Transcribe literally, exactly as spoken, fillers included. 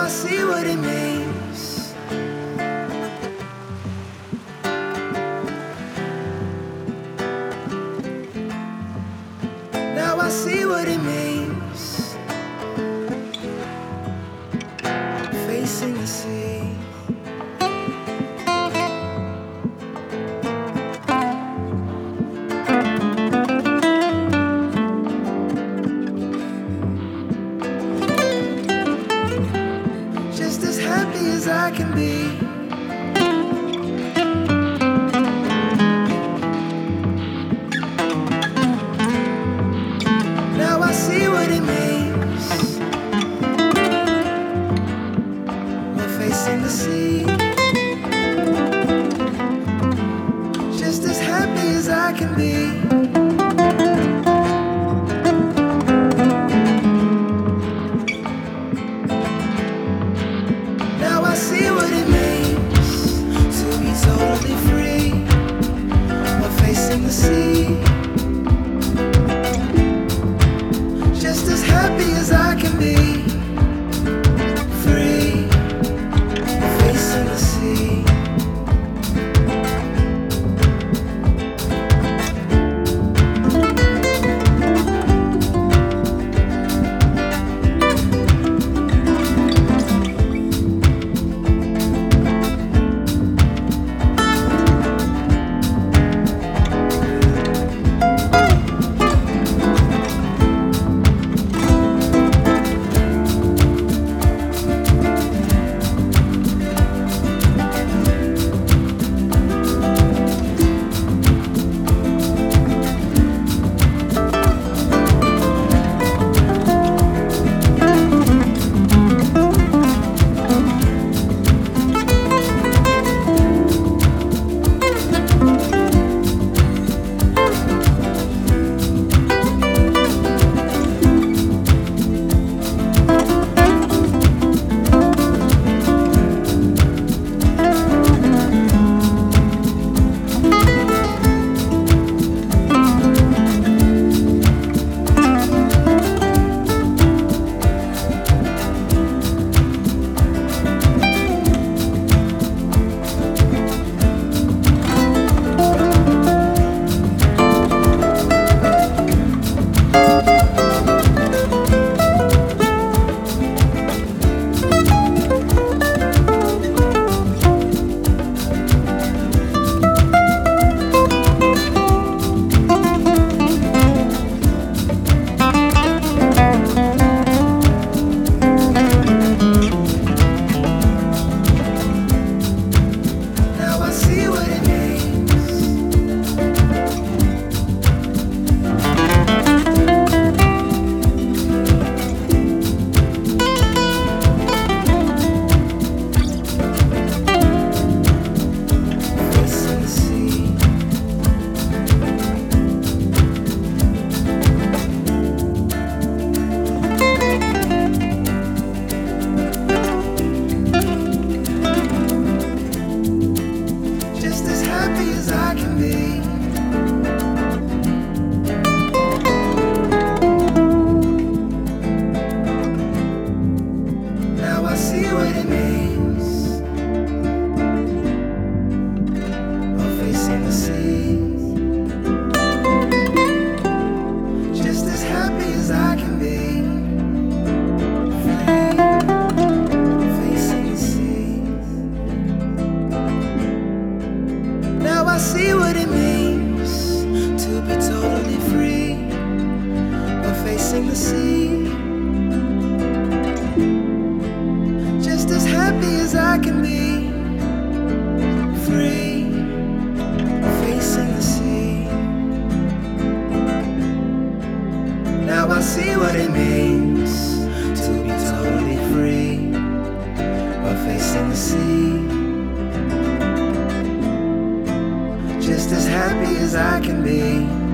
I see what it means. Now I see what it means. Facing the sea. Just as happy as I can be. Now I see what it means. We're facing the sea. Just as happy as I can be. Now I see what it means to be totally free. We're facing the sea. Just as happy as I can be. Free. Facing the sea. I see what it means to be totally free. We're facing the sea. Just as happy as I can be. Free. Facing the sea. Now I see what it means to be totally free. We're facing the sea. Just as happy as I can be.